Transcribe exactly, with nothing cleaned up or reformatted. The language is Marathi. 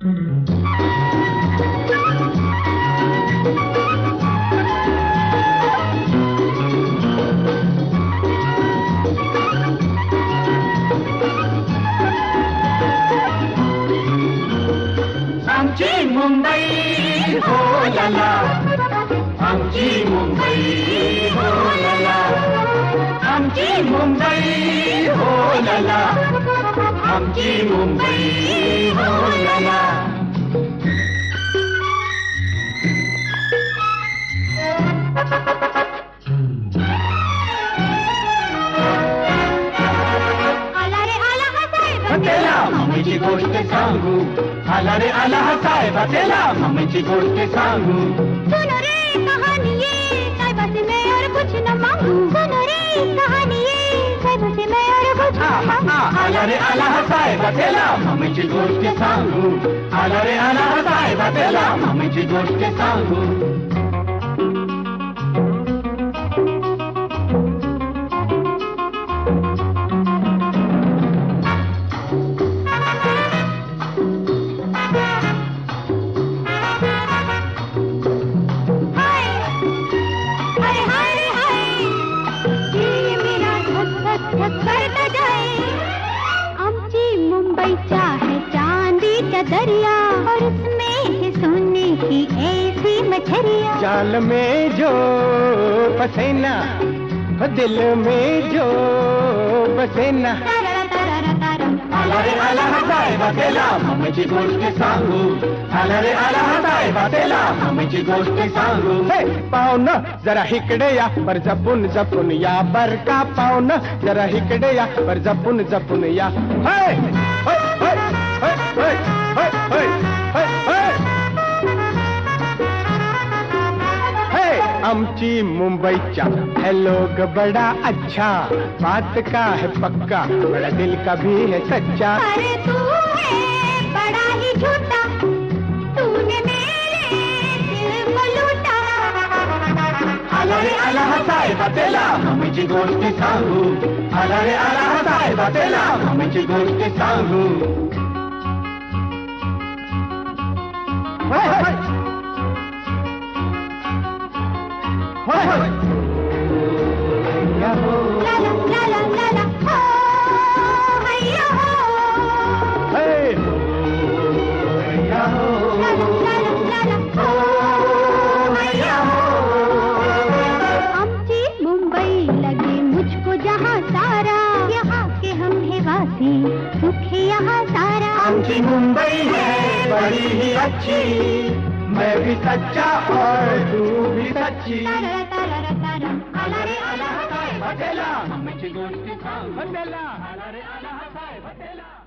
आमची मुंबई हो लला, आमची मुंबई हो लला, आमची मुंबई हो लला, आमची मुंबई हो लला. त्याला मम्मीची गोष्ट सांगू, आला रे आला हा साहेब, त्याला मम्मीची गोष्ट सांगू. सुनो रे कहानी ये साहिबा से मैं और कुछ न मांगू, सुनो रे कहानी ये साहिबा से मैं और कुछ न मांगू. आला रे आला हा साहेब, त्याला मम्मीची गोष्ट सांगू, आला रे आला हा साहेब, त्याला मम्मीची गोष्ट सांगू. आमची मुंबईचा है चांदीचा दरिया, और उसमें है सोने की ऐसी मछलियाँ. जाल में जो पसेना, दिल में जो बसेना. आला रे आला हा साहेब, त्याला मम्मीची गोष्ट सांगू, आला रे आला हा साहेब, त्याला मम्मीची गोष्ट सांगू. पाहुणं जरा इकडे या, बर जपून जपून या, बर का पाहुणं जरा इकडे या, बर जपून जपून या. हाय हाय हाय हाय हाय हाय हाय हाय. हे आमची मुंबईचा है लोग बड़ा अच्छा, बात का है पक्का, बड़ा दिल का भी है सच्चा. अरे तू है बड़ा ही झूठा, तूने मेरे दिल को लूटा. आला रे आला हा साहेब, त्याला मम्मीची गोष्ट सांगू, आला रे आला हा साहेब, त्याला मम्मीची गोष्ट सांगू. हाय हाय हाय हाय. ला ला ला ला ला ला हो हैया हो. Hey! ला ला ला ला ला हो हैया हो. आमची मुंबई लगे मुझको जहाँ सारा, यहाँ के हम है वासी, सुख है यहाँ सारा. आमची मुंबई है बड़ी ही अच्छी, मैं भी सच्चा और तू भी सच्ची. तारा तारा तारा. आला रे आला हा साहेब, त्याला मम्मीची गोष्ट सांगू, त्याला आला रे आला हा साहेब, त्याला